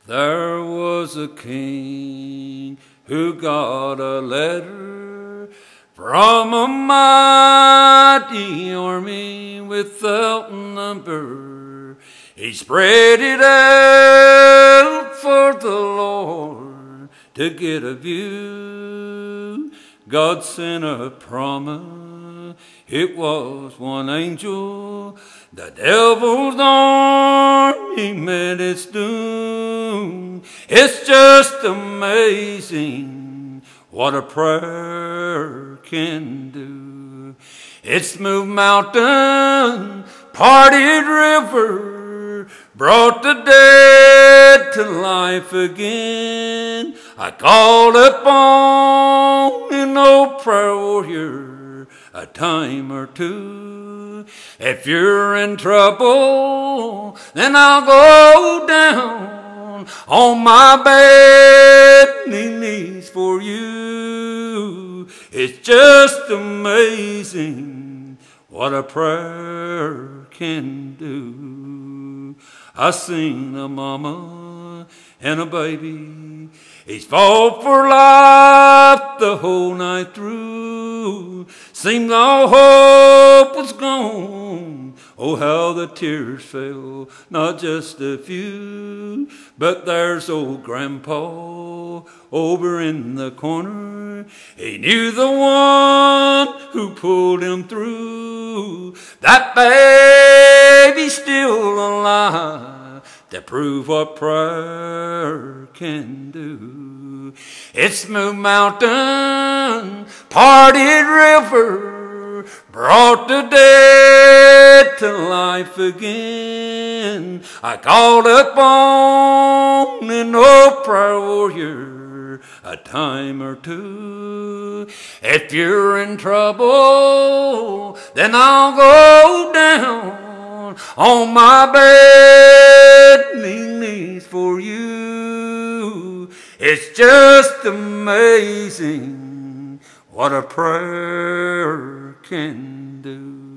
There was a king who got a letter from a mighty army without number. He spread it out for the Lord to get a view. God sent a promise. It was one angel. The devil's army met its doom. It's just amazing what a prayer can do. It's moved mountain, parted river, brought the dead to life again. I called upon an old prayer warrior a time or two. If you're in trouble, then I'll go down on my bending knees for you. It's just amazing what a prayer can do. I seen a mama and a baby. He's fought for life the whole night through. Seemed all hope was gone. Oh, how the tears fell, not just a few. But there's old Grandpa over in the corner. He knew the one who pulled him through. That baby's still alive to prove what prayer can do. It's moved mountain, parted river, brought the dead to life again. I called upon an old prayer warrior a time or two. If you're in trouble, then I'll go down on my bending knees for you. It's just amazing what a prayer can do.